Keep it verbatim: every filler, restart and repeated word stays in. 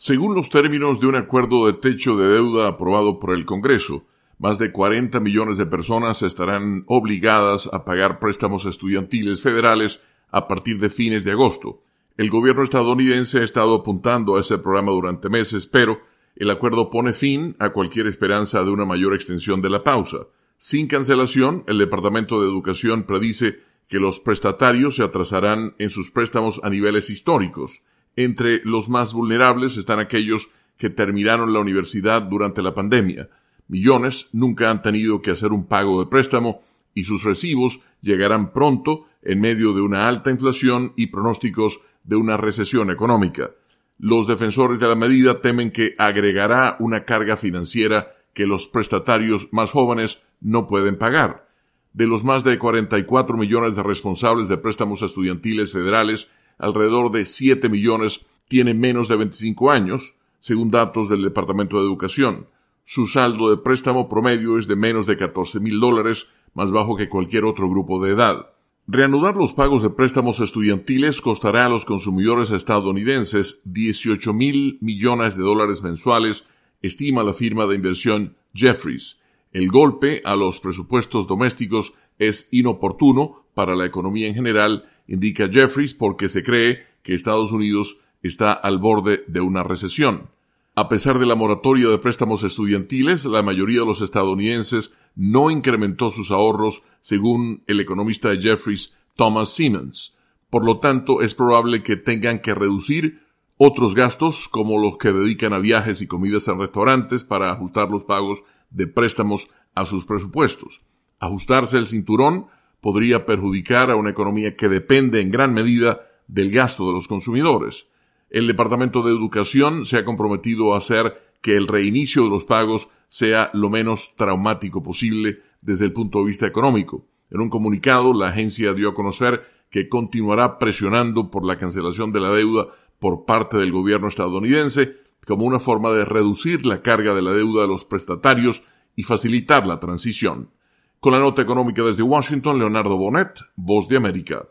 Según los términos de un acuerdo de techo de deuda aprobado por el Congreso, más de cuarenta millones de personas estarán obligadas a pagar préstamos estudiantiles federales a partir de fines de agosto. El gobierno estadounidense ha estado apuntando a ese programa durante meses, pero el acuerdo pone fin a cualquier esperanza de una mayor extensión de la pausa. Sin cancelación, el Departamento de Educación predice que los prestatarios se atrasarán en sus préstamos a niveles históricos. Entre los más vulnerables están aquellos que terminaron la universidad durante la pandemia. Millones nunca han tenido que hacer un pago de préstamo y sus recibos llegarán pronto en medio de una alta inflación y pronósticos de una recesión económica. Los defensores de la medida temen que agregará una carga financiera que los prestatarios más jóvenes no pueden pagar. De los más de cuarenta y cuatro millones de responsables de préstamos estudiantiles federales, alrededor de siete millones tienen menos de veinticinco años, según datos del Departamento de Educación. Su saldo de préstamo promedio es de menos de catorce mil dólares, más bajo que cualquier otro grupo de edad. Reanudar los pagos de préstamos estudiantiles costará a los consumidores estadounidenses dieciocho mil millones de dólares mensuales, estima la firma de inversión Jefferies. El golpe a los presupuestos domésticos es inoportuno para la economía en general, indica Jefferies, porque se cree que Estados Unidos está al borde de una recesión. A pesar de la moratoria de préstamos estudiantiles, la mayoría de los estadounidenses no incrementó sus ahorros, según el economista de Jefferies, Thomas Simmons. Por lo tanto, es probable que tengan que reducir otros gastos, como los que dedican a viajes y comidas en restaurantes, para ajustar los pagos de préstamos a sus presupuestos. Ajustarse el cinturón podría perjudicar a una economía que depende en gran medida del gasto de los consumidores. El Departamento de Educación se ha comprometido a hacer que el reinicio de los pagos sea lo menos traumático posible desde el punto de vista económico. En un comunicado, la agencia dio a conocer que continuará presionando por la cancelación de la deuda por parte del gobierno estadounidense como una forma de reducir la carga de la deuda de los prestatarios y facilitar la transición. Con la nota económica desde Washington, Leonardo Bonet, Voz de América.